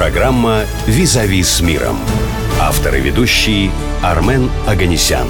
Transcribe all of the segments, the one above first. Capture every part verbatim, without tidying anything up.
Программа «Визави с миром». Автор и ведущий Армен Оганесян.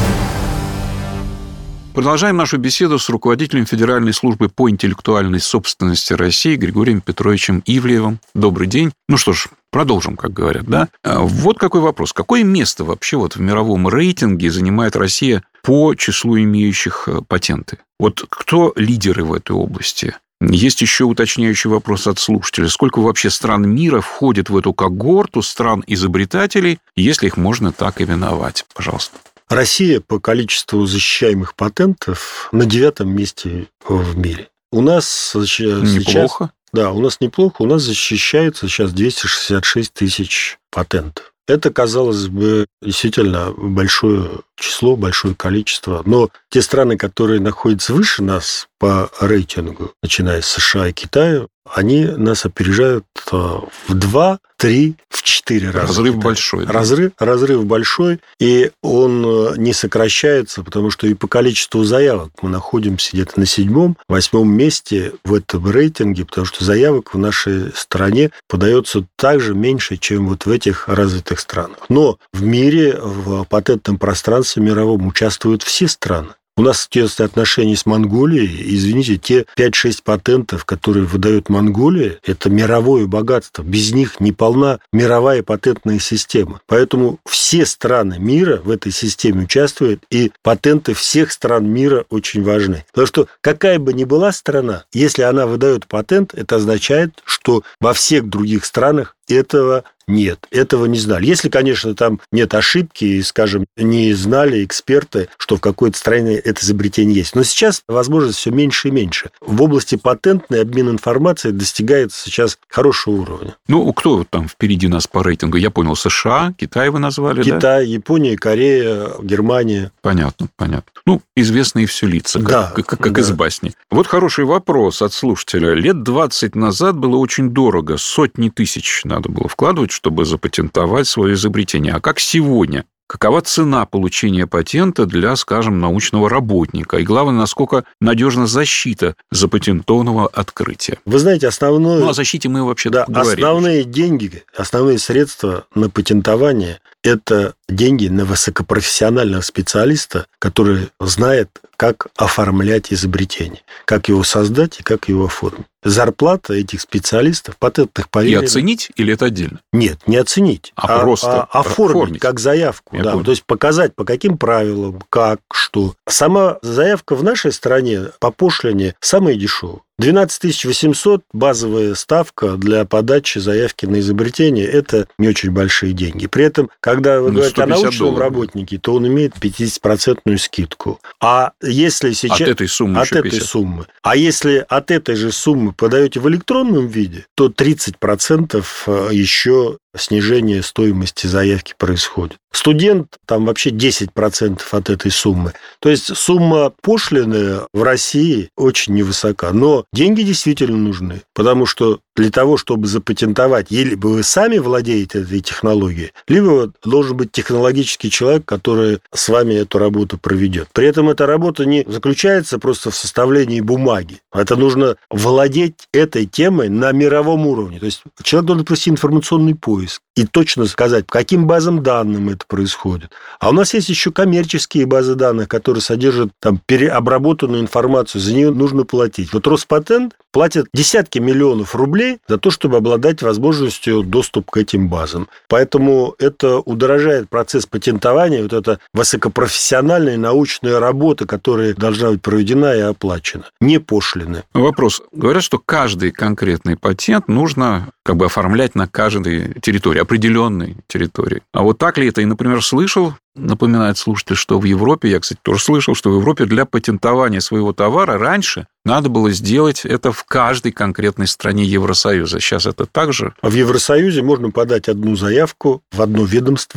Продолжаем нашу беседу с руководителем Федеральной службы по интеллектуальной собственности России Григорием Петровичем Ивлеевым. Добрый день. Ну что ж, продолжим, как говорят, да? Вот какой вопрос. Какое место вообще вот в мировом рейтинге занимает Россия по числу имеющих патенты? Вот кто лидеры в этой области? Есть еще уточняющий вопрос от слушателя. Сколько вообще стран мира входит в эту когорту стран-изобретателей, если их можно так именовать? Пожалуйста. Россия по количеству защищаемых патентов на девятом месте в мире. У нас сейчас... Неплохо. Да, у нас неплохо. У нас защищается сейчас двести шестьдесят шесть тысяч патентов. Это, казалось бы, действительно большое число, большое количество. Но те страны, которые находятся выше нас по рейтингу, начиная с США и Китая, они нас опережают в два, три, в четыре раза. Разрыв большой. Да? Разрыв, разрыв большой, и он не сокращается, потому что и по количеству заявок мы находимся где-то на седьмом, восьмом месте в этом рейтинге, потому что заявок в нашей стране подается также меньше, чем вот в этих развитых странах. Но в мире, в патентном пространстве мировом участвуют все страны. У нас тесные отношения с Монголией. Извините, те пять-шесть патентов, которые выдает Монголия, это мировое богатство. Без них не полна мировая патентная система. Поэтому все страны мира в этой системе участвуют, и патенты всех стран мира очень важны. Потому что какая бы ни была страна, если она выдает патент, это означает, что во всех других странах этого нет, этого не знали. Если, конечно, там нет ошибки, и, скажем, не знали эксперты, что в какой-то стране это изобретение есть. Но сейчас возможность все меньше и меньше. В области патентной обмен информацией достигается сейчас хорошего уровня. Ну, кто там впереди нас по рейтингу? Я понял, США, Китай вы назвали, Китай, да? Япония, Корея, Германия. Понятно, понятно. Ну, известные все лица, как, да, как, как да. из басни. Вот хороший вопрос от слушателя. Лет двадцать назад было очень дорого. Сотни тысяч надо было вкладывать, чтобы запатентовать свое изобретение. А как сегодня? Какова цена получения патента для, скажем, научного работника? И главное, насколько надежна защита запатентованного открытия? Вы знаете, основное... Ну, о защите мы вообще да, говорили. Основные деньги, основные средства на патентование – это деньги на высокопрофессионального специалиста, который знает, как оформлять изобретение, как его создать и как его оформить. Зарплата этих специалистов, патентных поверенных... И оценить или это отдельно? Нет, не оценить, а, а просто а оформить, оформить как заявку. Да, то есть показать, по каким правилам, как, что. Сама заявка в нашей стране по пошлине самая дешевая. двенадцать тысяч восемьсот базовая ставка для подачи заявки на изобретение – это не очень большие деньги. При этом, когда вы ну, говорите о научном долларов. работнике, то он имеет пятидесятипроцентную скидку. А если сейчас... От этой суммы От этой пятьдесят. Суммы. А если от этой же суммы подаете в электронном виде, то тридцать процентов еще снижение стоимости заявки происходит. Студент, там вообще десять процентов от этой суммы. То есть сумма пошлины в России очень невысока. Но деньги действительно нужны, потому что для того, чтобы запатентовать, либо вы сами владеете этой технологией, либо должен быть технологический человек, который с вами эту работу проведет. При этом эта работа не заключается просто в составлении бумаги. Это нужно владеть этой темой на мировом уровне. То есть человек должен провести информационный поиск и точно сказать, по каким базам данным это происходит. А у нас есть еще коммерческие базы данных, которые содержат там переобработанную информацию. За нее нужно платить. Вот Роспатент платит десятки миллионов рублей за то, чтобы обладать возможностью доступа к этим базам. Поэтому это удорожает процесс патентования, вот эта высокопрофессиональная научная работа, которая должна быть проведена и оплачена. Не пошлины. Вопрос. Говорят, что каждый конкретный патент нужно как бы оформлять на каждой территории, определенной территории. А вот так ли это? И, например, слышал, напоминает слушатель, что в Европе, я, кстати, тоже слышал, что в Европе для патентования своего товара раньше надо было сделать это в каждой конкретной стране Евросоюза. Сейчас это так же? В Евросоюзе можно подать одну заявку в одно ведомство,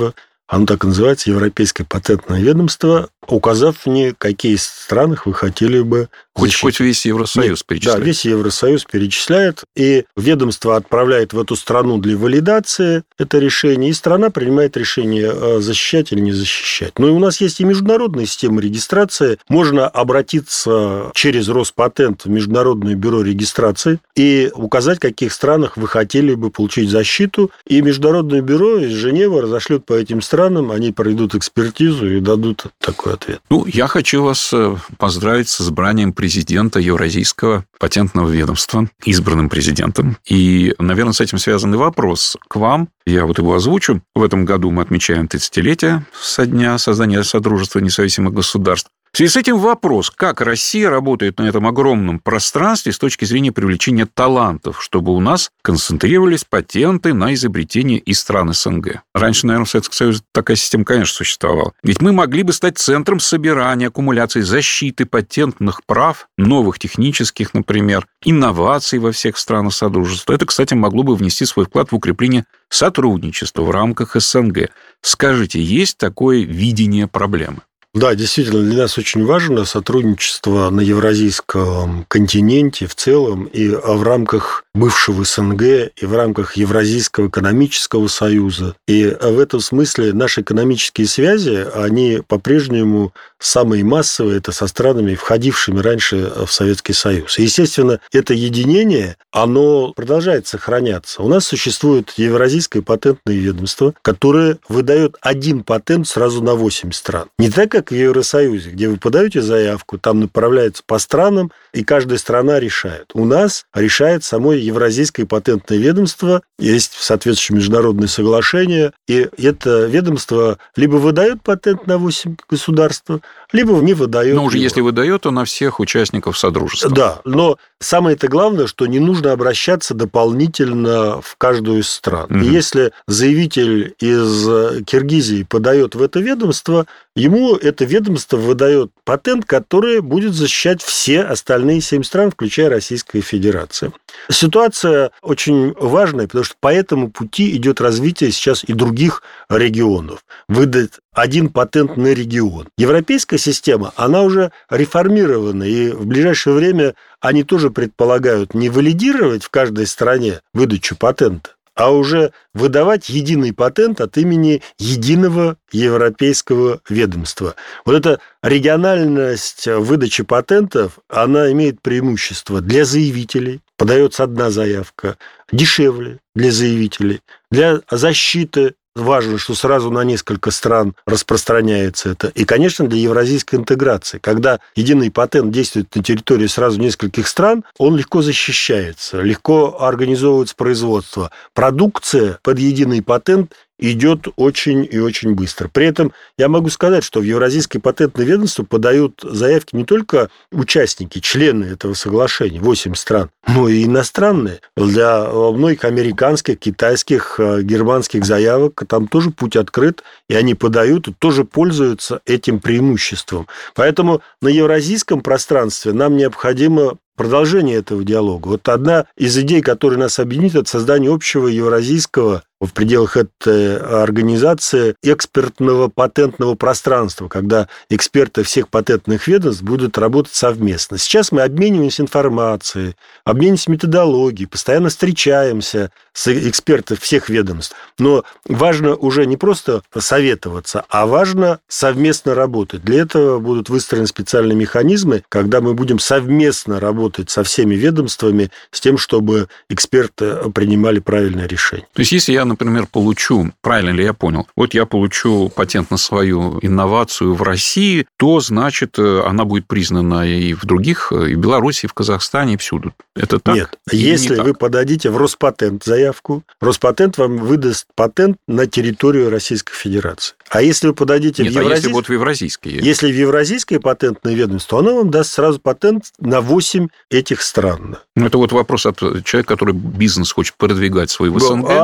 Оно так и называется, Европейское патентное ведомство, указав мне, какие страны вы хотели бы Хоть, защитить. хоть весь Евросоюз Нет, перечисляет. Да, весь Евросоюз перечисляет, и ведомство отправляет в эту страну для валидации это решение, и страна принимает решение, защищать или не защищать. Ну и у нас есть и международная система регистрации. Можно обратиться через Роспатент в Международное бюро регистрации и указать, в каких странах вы хотели бы получить защиту, и Международное бюро из Женевы разошлет по этим странам, они проведут экспертизу и дадут такой ответ. Ну, я хочу вас поздравить с избранием президента Евразийского патентного ведомства, избранным президентом. И, наверное, с этим связанный вопрос к вам. Я вот его озвучу. В этом году мы отмечаем тридцатилетие со дня создания Содружества независимых государств. В связи с этим вопрос, как Россия работает на этом огромном пространстве с точки зрения привлечения талантов, чтобы у нас концентрировались патенты на изобретения из стран СНГ. Раньше, наверное, в Советском Союзе такая система, конечно, существовала. Ведь мы могли бы стать центром собирания, аккумуляции, защиты патентных прав, новых технических, например, инноваций во всех странах Содружества. Это, кстати, могло бы внести свой вклад в укрепление сотрудничества в рамках СНГ. Скажите, есть такое видение проблемы? Да, действительно, для нас очень важно сотрудничество на евразийском континенте в целом и в рамках бывшего СНГ, и в рамках Евразийского экономического союза. И в этом смысле наши экономические связи, они по-прежнему самые массовые, это со странами, входившими раньше в Советский Союз. И, естественно, это единение, оно продолжает сохраняться. У нас существует Евразийское патентное ведомство, которое выдает один патент сразу на восемь стран. Не так, как в Евросоюзе, где вы подаете заявку, там направляется по странам, и каждая страна решает. У нас решает само Евразийское патентное ведомство, есть соответствующее международное соглашение, и это ведомство либо выдает патент на восемь государств, либо не выдает. Но уже его. если выдает, то на всех участников Содружества. Да, но самое-то главное, что не нужно обращаться дополнительно в каждую из стран. Угу. И если заявитель из Киргизии подает в это ведомство, ему это ведомство выдает патент, который будет защищать все остальные семь стран, включая Российскую Федерацию. Ситуация очень важная, потому что по этому пути идет развитие сейчас и других регионов. Выдать один патент на регион. Европейская система, она уже реформирована, и в ближайшее время они тоже предполагают не валидировать в каждой стране выдачу патента, а уже выдавать единый патент от имени единого европейского ведомства. Вот эта региональность выдачи патентов, она имеет преимущество для заявителей. Подается одна заявка, дешевле для заявителей, для защиты. Важно, что сразу на несколько стран распространяется это. И, конечно, для евразийской интеграции. Когда единый патент действует на территории сразу нескольких стран, он легко защищается, легко организовывается производство. Продукция под единый патент идет очень и очень быстро. При этом я могу сказать, что в Евразийское патентное ведомство подают заявки не только участники, члены этого соглашения, восемь стран, но и иностранные. Для многих американских, китайских, германских заявок там тоже путь открыт, и они подают и тоже пользуются этим преимуществом. Поэтому на евразийском пространстве нам необходимо продолжение этого диалога. Вот одна из идей, которая нас объединит, это создание общего евразийского в пределах этой организации экспертного патентного пространства, когда эксперты всех патентных ведомств будут работать совместно. Сейчас мы обмениваемся информацией, обмениваемся методологией, постоянно встречаемся с экспертами всех ведомств. Но важно уже не просто советоваться, а важно совместно работать. Для этого будут выстроены специальные механизмы, когда мы будем совместно работать со всеми ведомствами с тем, чтобы эксперты принимали правильное решение. То есть, если я, например, получу, правильно ли я понял, вот я получу патент на свою инновацию в России, то, значит, она будет признана и в других, и в Беларуси, и в Казахстане, и всюду. Это так? Нет. Если вы подадите в Роспатент заявку, Роспатент вам выдаст патент на территорию Российской Федерации. А если вы подадите Нет, в Евразийское... а если вот в Евразийское? Если в Евразийское патентное ведомство, оно вам даст сразу патент на восемь этих стран. Ну, это вот вопрос от человека, который бизнес хочет продвигать свой в СНГ. Однозначно.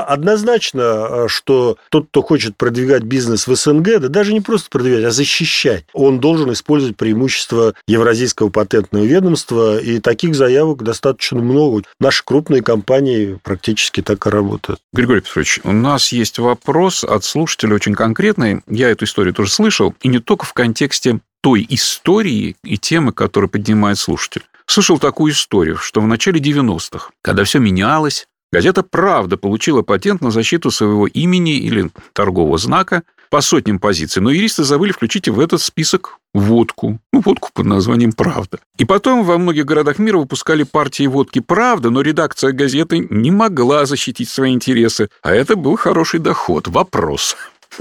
однозначно, что тот, кто хочет продвигать бизнес в СНГ, да даже не просто продвигать, а защищать, он должен использовать преимущества Евразийского патентного ведомства, и таких заявок достаточно много. Наши крупные компании практически так и работают. Григорий Петрович, у нас есть вопрос от слушателя очень конкретный. Я эту историю тоже слышал, и не только в контексте той истории и темы, которую поднимает слушатель. Слышал такую историю, что в начале девяностых, когда все менялось, газета «Правда» получила патент на защиту своего имени или торгового знака по сотням позиций, но юристы забыли включить в этот список водку. Ну, водку под названием «Правда». И потом во многих городах мира выпускали партии водки «Правда», но редакция газеты не могла защитить свои интересы, а это был хороший доход. Вопрос.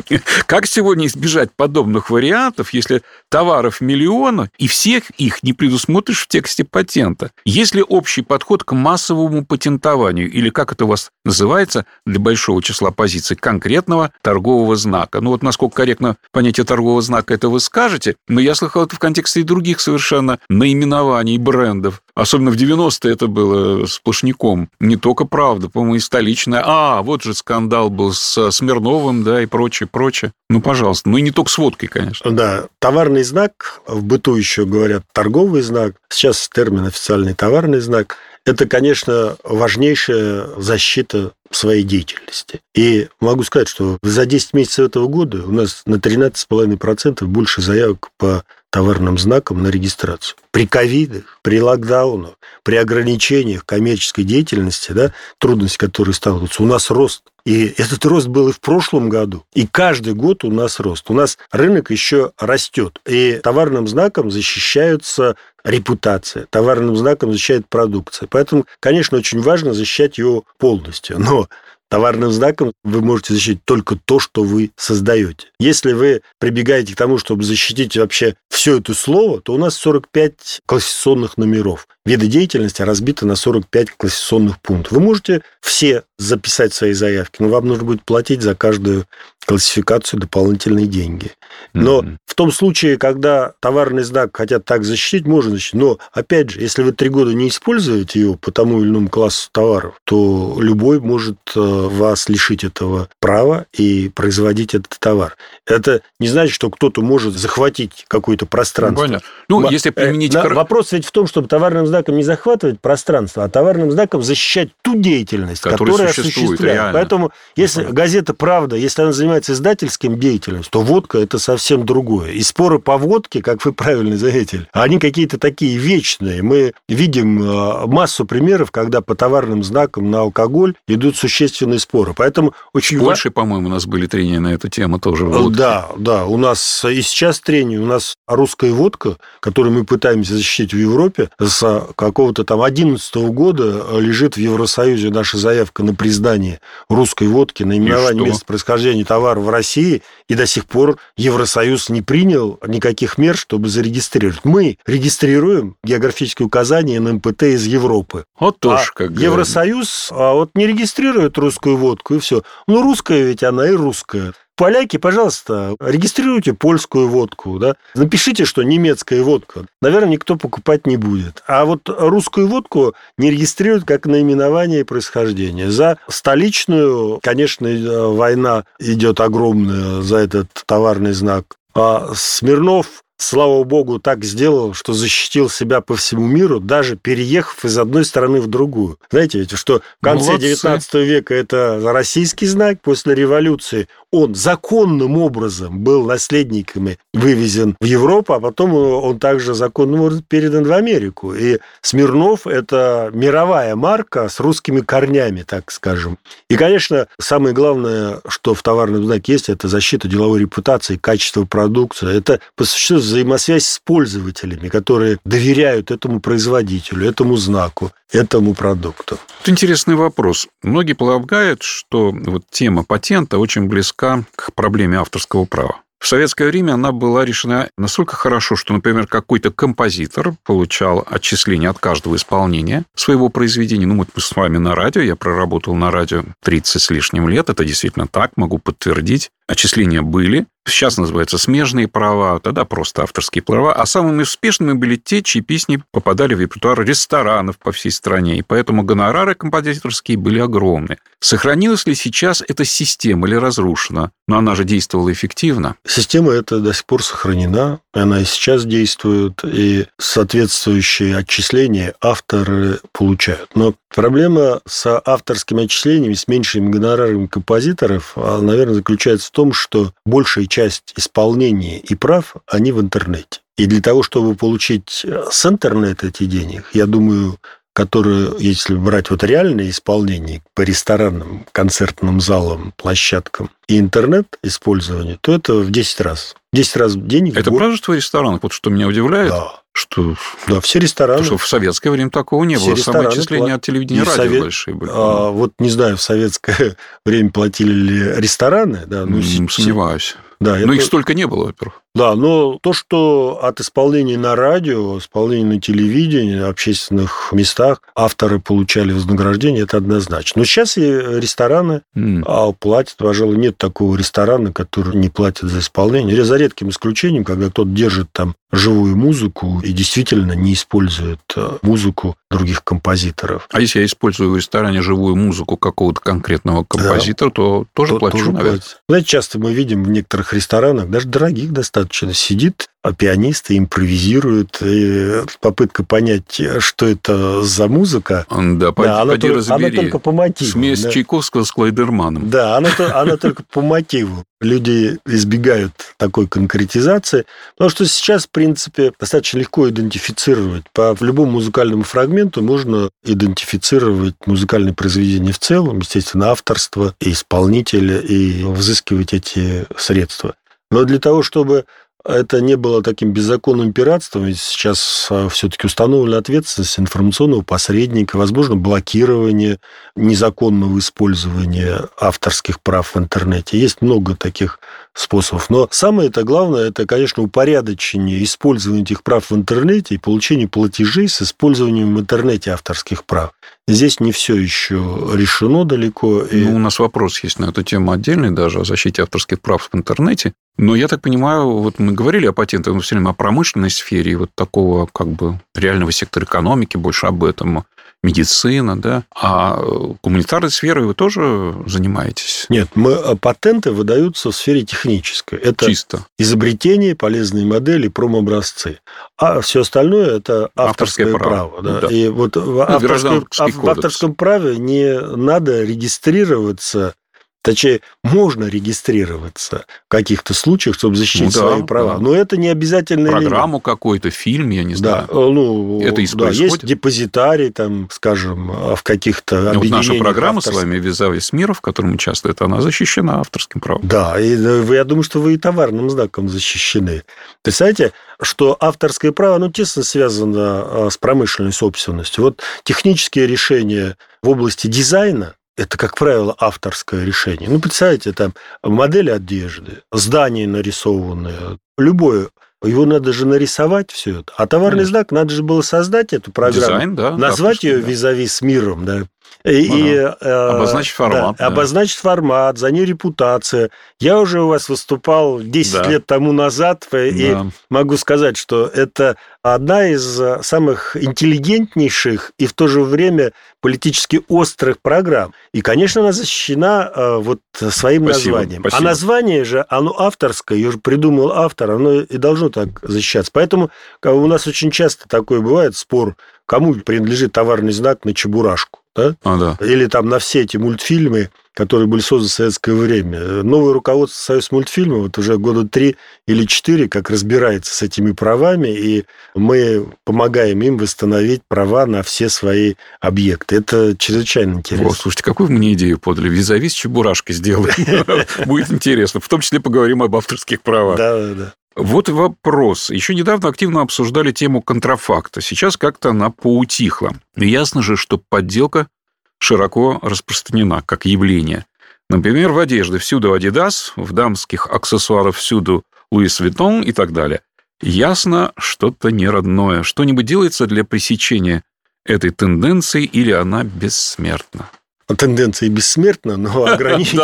Как сегодня избежать подобных вариантов, если товаров миллиона, и всех их не предусмотришь в тексте патента? Есть ли общий подход к массовому патентованию, или, как это у вас называется, для большого числа позиций, конкретного торгового знака? Ну вот насколько корректно понятие торгового знака это вы скажете, но я слыхал это в контексте и других совершенно наименований брендов. Особенно в девяностые это было сплошняком. Не только «Правда», по-моему, и столичная. А, вот же скандал был с Смирновым, да, и прочее, прочее. Ну, пожалуйста. Ну, и не только с водкой, конечно. Да, товарный знак, в быту еще говорят торговый знак, сейчас термин официальный товарный знак, это, конечно, важнейшая защита своей деятельности. И могу сказать, что за десять месяцев этого года у нас на тринадцать целых пять десятых процента больше заявок по товарным знакам на регистрацию. При ковидах, при локдаунах, при ограничениях коммерческой деятельности, да, трудности, которые сталкиваются, у нас рост. И этот рост был и в прошлом году. И каждый год у нас рост. У нас рынок еще растет. И товарным знаком защищаются репутация, товарным знаком защищает продукция. Поэтому, конечно, очень важно защищать его полностью. Но товарным знаком вы можете защитить только то, что вы создаете. Если вы прибегаете к тому, чтобы защитить вообще все это слово, то у нас сорок пять классификационных номеров. Виды деятельности разбиты на сорок пять классификационных пунктов. Вы можете все записать свои заявки, но вам нужно будет платить за каждую классификацию дополнительные деньги. Но mm-hmm. в том случае, когда товарный знак хотят так защитить, можно защитить. Но, опять же, если вы три года не используете его по тому или иному классу товаров, то любой может вас лишить этого права и производить этот товар. Это не значит, что кто-то может захватить какое-то пространство. Понятно. Ну, М- если применить... Да, вопрос ведь в том, чтобы товарным знаком не захватывать пространство, а товарным знаком защищать ту деятельность, которая, которая существует. Реально. Поэтому, если Понятно. газета «Правда», если она занимается издательским деятельностью, то водка – это совсем другое. И споры по водке, как вы правильно заметили, они какие-то такие вечные. Мы видим массу примеров, когда по товарным знакам на алкоголь идут существенные споры. Поэтому очень В Польше, ва... по-моему, у нас были трения на эту тему тоже. Водки. Да, да. У нас и сейчас трения. У нас русская водка, которую мы пытаемся защитить в Европе, с какого-то там одиннадцатого года лежит в Евросоюзе наша заявка на признание русской водки, наименование места происхождения товара в России, и до сих пор Евросоюз не принял никаких мер, чтобы зарегистрировать. Мы регистрируем географические указания на эм пэ тэ из Европы. Вот тоже, а как Евросоюз а вот не регистрирует русскую водку, и все. Ну, русская ведь она и русская. Поляки, пожалуйста, регистрируйте польскую водку, да? Напишите, что немецкая водка. Наверное, никто покупать не будет. А вот русскую водку не регистрируют как наименование и происхождение. За столичную, конечно, война идет огромная за этот товарный знак. А Смирнов, слава богу, так сделал, что защитил себя по всему миру, даже переехав из одной страны в другую. Знаете ведь, что в конце девятнадцатого века это российский знак, после революции он законным образом был наследниками вывезен в Европу, а потом он также законным образом передан в Америку. И Смирнов – это мировая марка с русскими корнями, так скажем. И, конечно, самое главное, что в товарном знаке есть, это защита деловой репутации, качество продукции. Это, по существу, взаимосвязь с пользователями, которые доверяют этому производителю, этому знаку, этому продукту. Это интересный вопрос. Многие полагают, что вот тема патента очень близка к проблеме авторского права. В советское время она была решена настолько хорошо, что, например, какой-то композитор получал отчисление от каждого исполнения своего произведения. Ну, вот мы с вами на радио, я проработал на радио тридцать с лишним лет, это действительно так, могу подтвердить. отчисления были. Сейчас называются смежные права, тогда просто авторские права. А самыми успешными были те, чьи песни попадали в репертуар ресторанов по всей стране. И поэтому гонорары композиторские были огромны. Сохранилась ли сейчас эта система или разрушена? Но она же действовала эффективно. Система эта до сих пор сохранена. Она и сейчас действует. И соответствующие отчисления авторы получают. Но проблема с авторскими отчислениями, с меньшими гонорарами композиторов, наверное, заключается в том, что большая часть исполнения и прав, они в интернете. И для того, чтобы получить с интернета эти деньги, я думаю, которые, если брать вот реальное исполнение по ресторанам, концертным залам, площадкам и интернет-использование, то это в десять раз. десять раз денег. Это правда, что в ресторанах? Вот что меня удивляет. Да. Что... Да, все рестораны. Потому что в советское время такого не все было. Самые отчисления плат... от телевидения и радио совет... большие были. А, вот не знаю, в советское время платили ли рестораны. Да, ну, сомневаюсь. Да, но это... их столько не было, во-первых. Да, но то, что от исполнения на радио, исполнения на телевидении, на общественных местах авторы получали вознаграждение, это однозначно. Но сейчас и рестораны mm. платят. Пожалуй, нет такого ресторана, который не платит за исполнение. За редким исключением, когда кто-то держит там живую музыку и действительно не использует музыку других композиторов. А если я использую в ресторане живую музыку какого-то конкретного композитора, да. то тоже то, плачу, тоже наверное. Платит. Знаете, часто мы видим в некоторых ресторанах, даже дорогих достаточно, сидит пианист и импровизирует, и попытка понять, что это за музыка. Да, поди, да, она, поди только, разбери. она только по мотиву. Смесь да. Чайковского с Клайдерманом. Да, она, она только по мотиву. Люди избегают такой конкретизации, потому что сейчас, в принципе, достаточно легко идентифицировать. По любому музыкальному фрагменту можно идентифицировать музыкальное произведение в целом, естественно, авторство и исполнителя, и взыскивать эти средства. Но для того, чтобы это не было таким беззаконным пиратством, ведь сейчас все-таки установлена ответственность информационного посредника, возможно, блокирование незаконного использования авторских прав в интернете. Есть много таких способов. Но самое-то главное, это, конечно, упорядочение использования этих прав в интернете и получение платежей с использованием в интернете авторских прав. Здесь не все еще решено далеко. И... Ну, у нас вопрос есть на эту тему отдельный даже, о защите авторских прав в интернете. Но я так понимаю, вот мы говорили о патентах, но все время о промышленной сфере, и вот такого как бы реального сектора экономики, больше об этом, медицина, да. А гуманитарной сферой вы тоже занимаетесь? Нет, мы, патенты выдаются в сфере технической. Это чисто изобретения, полезные модели, промобразцы. А все остальное – это авторское, авторское право. право да. Да. И вот в, ну, авторском, в авторском праве не надо регистрироваться. Точнее, можно регистрироваться в каких-то случаях, чтобы защитить ну, да, свои права. Да. Но это не обязательно. Программу элемент. Какой-то, фильм, я не знаю. Да, ну, это да, есть депозитарий, там, скажем, в каких-то ну, объединениях. Вот наша программа авторских... с вами «Визавис мира», в котором участвует, она защищена авторским правом. Да, и я думаю, что вы и товарным знаком защищены. Представляете, что авторское право, оно тесно связано с промышленной собственностью. Вот технические решения в области дизайна, это, как правило, авторское решение. Ну, представьте, там модели одежды, здания нарисованные, любое. Его надо же нарисовать все это. А товарный Конечно. знак, надо же было создать эту программу. Дизайн, да. Назвать ее да. «Визавис миром», да. И, ага. и, обозначить формат. Да, да. Обозначить формат, за ней репутация. Я уже у вас выступал десять да. лет тому назад, и да. могу сказать, что это одна из самых интеллигентнейших и в то же время политически острых программ. И, конечно, она защищена вот своим спасибо, названием. Спасибо. А название же, оно авторское, ее же придумал автор, оно и должно так защищаться. Поэтому у нас очень часто такой бывает спор, кому принадлежит товарный знак на Чебурашку. Да? А, да. Или там на все эти мультфильмы, которые были созданы в советское время. Новое руководство Союзмультфильма вот уже года три или четыре как разбирается с этими правами, и мы помогаем им восстановить права на все свои объекты. Это чрезвычайно интересно. О, слушайте, какую мне идею подали? Визавис Чебурашкой сделаем. Будет интересно. В том числе поговорим об авторских правах. Да, да, да. Вот вопрос. Еще недавно активно обсуждали тему контрафакта. Сейчас как-то она поутихла. И ясно же, что подделка широко распространена как явление. Например, в одежде всюду Adidas, в дамских аксессуарах всюду Louis Vuitton и так далее. Ясно, что-то неродное. Что-нибудь делается для пресечения этой тенденции или она бессмертна? Тенденция бессмертна, но ограничить...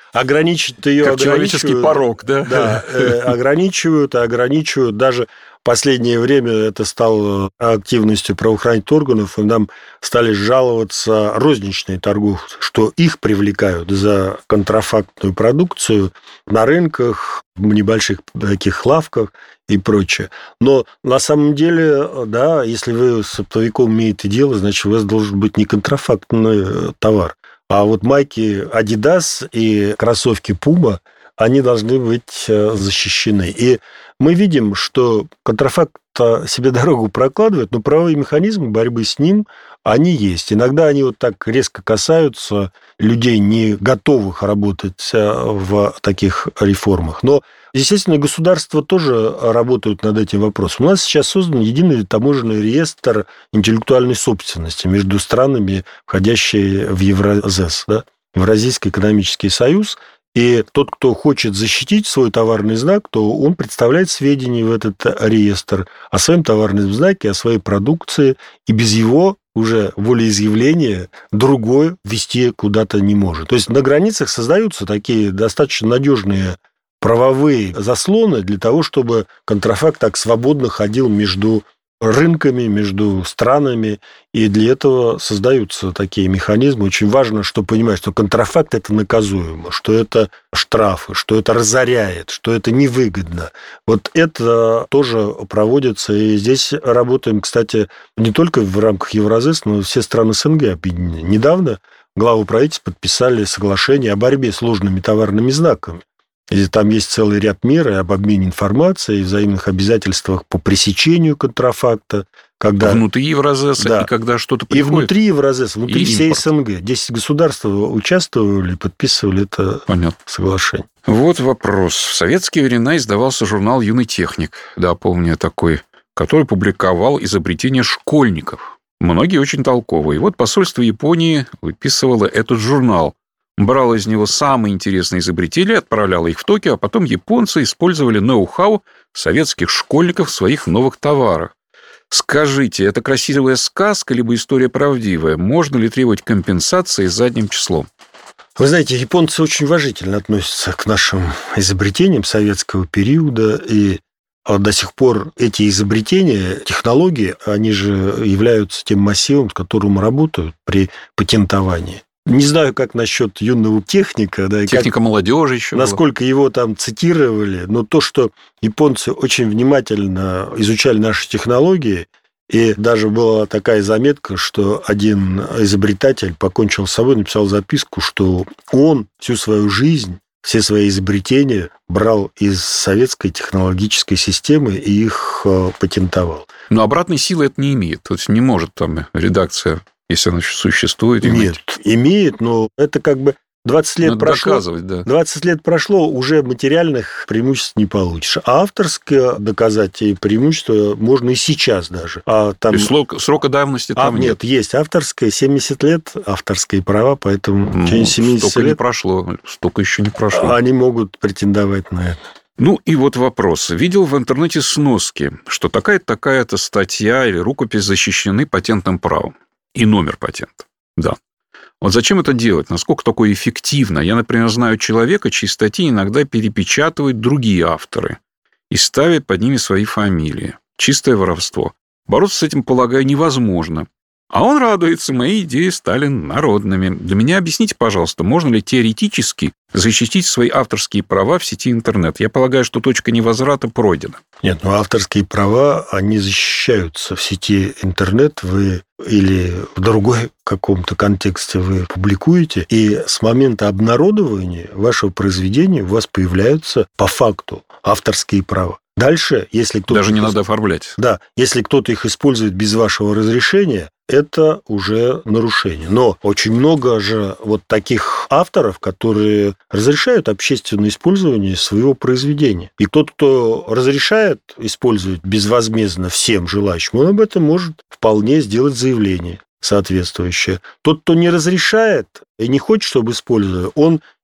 ограничить ее как человеческий порог, да? Да, ограничивают, ограничивают. Даже в последнее время это стало активностью правоохранительных органов, и нам стали жаловаться розничные торговцы, что их привлекают за контрафактную продукцию на рынках, в небольших таких лавках и прочее. Но на самом деле, да, если вы с оптовиком имеете дело, значит, у вас должен быть не контрафактный товар. А вот майки Adidas и кроссовки Puma, они должны быть защищены. И мы видим, что контрафакт себе дорогу прокладывает, но правовые механизмы борьбы с ним, они есть. Иногда они вот так резко касаются людей, не готовых работать в таких реформах. Но, естественно, государства тоже работают над этим вопросом. У нас сейчас создан единый таможенный реестр интеллектуальной собственности между странами, входящие в Евразес, да? Евразийский экономический союз. И тот, кто хочет защитить свой товарный знак, то он представляет сведения в этот реестр о своем товарном знаке, о своей продукции, и без его уже волеизъявления другой везти куда-то не может. То есть на границах создаются такие достаточно надежные правовые заслоны для того, чтобы контрафакт так свободно ходил между рынками, между странами, и для этого создаются такие механизмы. Очень важно, что понимать, что контрафакт – это наказуемо, что это штрафы, что это разоряет, что это невыгодно. Вот это тоже проводится, и здесь работаем, кстати, не только в рамках Евразес, но и все страны СНГ объединены. Недавно главы правительств подписали соглашение о борьбе с ложными товарными знаками. И там есть целый ряд мер об обмене информацией, взаимных обязательствах по пресечению контрафакта. Когда... Внутри Евразеса, да. И когда что-то приходит. И внутри Евразеса, внутри всей СНГ. Десять государств участвовали, подписывали это Понятно. Соглашение. Вот вопрос. В советские времена издавался журнал «Юный техник», да, помню такой, который публиковал изобретения школьников. Многие очень толковые. И вот посольство Японии выписывало этот журнал. Брало из него самые интересные изобретения, отправляло их в Токио, а потом японцы использовали ноу-хау советских школьников в своих новых товарах. Скажите, это красивая сказка, либо история правдивая? Можно ли требовать компенсации задним числом? Вы знаете, японцы очень уважительно относятся к нашим изобретениям советского периода, и до сих пор эти изобретения, технологии, они же являются тем массивом, с которым работают при патентовании. Не знаю, как насчет юного техника. Да, Техника как, молодежи еще. Насколько была. Его там цитировали. Но то, что японцы очень внимательно изучали наши технологии, и даже была такая заметка, что один изобретатель покончил с собой, написал записку, что он всю свою жизнь, все свои изобретения брал из советской технологической системы и их патентовал. Но обратной силы это не имеет. То есть не может там редакция... Если она существует? Иметь. Нет, имеет, но это как бы двадцать лет Надо прошло. Доказывать, да. двадцать лет прошло, уже материальных преимуществ не получишь. А авторское доказать и преимущества можно и сейчас даже. А там... То есть срок, срока давности там а, нет? Нет, есть авторское, семьдесят лет, авторские права, поэтому ну, в течение семидесяти столько лет... не прошло, столько еще не прошло. Они могут претендовать на это. Ну, и вот вопрос. Видел в интернете сноски, что такая-то, такая-то статья или рукопись защищены патентным правом. И номер патента, да. Вот зачем это делать? Насколько такое эффективно? Я, например, знаю человека, чьи статьи иногда перепечатывают другие авторы и ставят под ними свои фамилии. Чистое воровство. Бороться с этим, полагаю, невозможно. А он радуется, мои идеи стали народными. Для меня объясните, пожалуйста, можно ли теоретически защитить свои авторские права в сети интернет? Я полагаю, что точка невозврата пройдена. Нет, ну авторские права, они защищаются в сети интернет, вы или в другой каком-то контексте вы публикуете, и с момента обнародования вашего произведения у вас появляются по факту авторские права. Дальше, если кто-то... Даже не надо оформлять. Да, если кто-то их использует без вашего разрешения, это уже нарушение. Но очень много же вот таких авторов, которые разрешают общественное использование своего произведения. И тот, кто разрешает использовать безвозмездно всем желающим, он об этом может вполне сделать заявление соответствующее. Тот, кто не разрешает и не хочет, чтобы использовали, он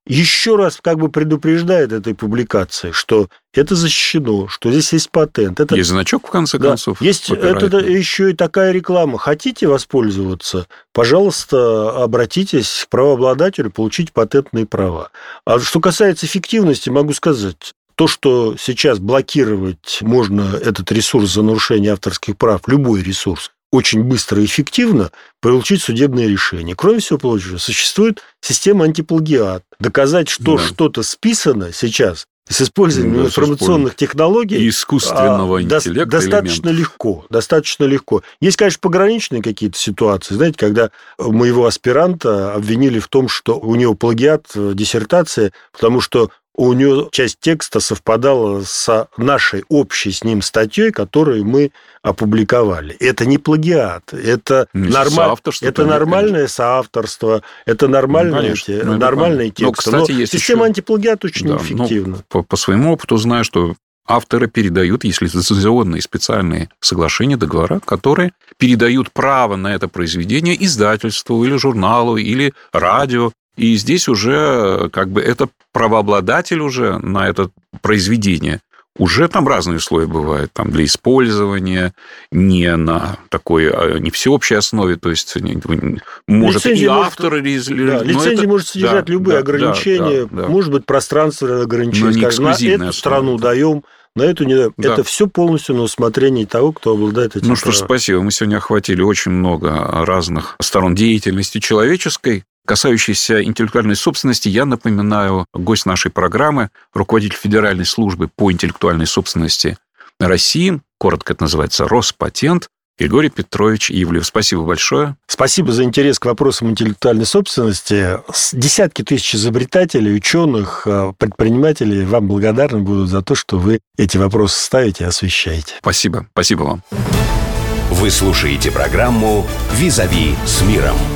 еще раз как бы предупреждает этой публикации, что это защищено, что здесь есть патент. Это... Есть значок, в конце да. концов. Есть это еще и такая реклама. Хотите воспользоваться? Пожалуйста, обратитесь к правообладателю, получите патентные права. А что касается эффективности, могу сказать, то, что сейчас блокировать можно этот ресурс за нарушение авторских прав, любой ресурс, очень быстро и эффективно получить судебное решение. Кроме всего прочего, существует система антиплагиат. Доказать, что да. что-то списано сейчас с использованием да, информационных технологий и искусственного а, интеллекта достаточно элемент. легко. Достаточно легко. Есть, конечно, пограничные какие-то ситуации. Знаете, когда моего аспиранта обвинили в том, что у него плагиат диссертации, потому что у него часть текста совпадала с нашей общей с ним статьей, которую мы опубликовали. Это не плагиат, это, норма... это нормальное конечно. соавторство, это нормальные, ну, те... ну, нормальные тексты. Но, кстати, Но есть система еще... антиплагиат очень да, эффективна. По, по своему опыту знаю, что авторы передают, если лицензионные специальные соглашения, договора, которые передают право на это произведение издательству или журналу, или радио. И здесь уже как бы это правообладатель уже на это произведение. Уже там разные условия бывают. Там для использования не на такой, не всеобщей основе. То есть, может, лицензия и автор... Может, да, лицензия это... может содержать да, любые да, ограничения. Да, да, может быть, пространственное ограничение. Скажем, на эту основа. страну даем, на эту не даем. Да. Это все полностью на усмотрение того, кто обладает этим Ну что ж, спасибо. Мы сегодня охватили очень много разных сторон деятельности человеческой. Касающийся интеллектуальной собственности, я напоминаю, гость нашей программы, руководитель Федеральной службы по интеллектуальной собственности России, коротко это называется Роспатент, Григорий Петрович Ивлев. Спасибо большое. Спасибо за интерес к вопросам интеллектуальной собственности. Десятки тысяч изобретателей, ученых, предпринимателей вам благодарны будут за то, что вы эти вопросы ставите и освещаете. Спасибо. Спасибо вам. Вы слушаете программу «Визави с миром».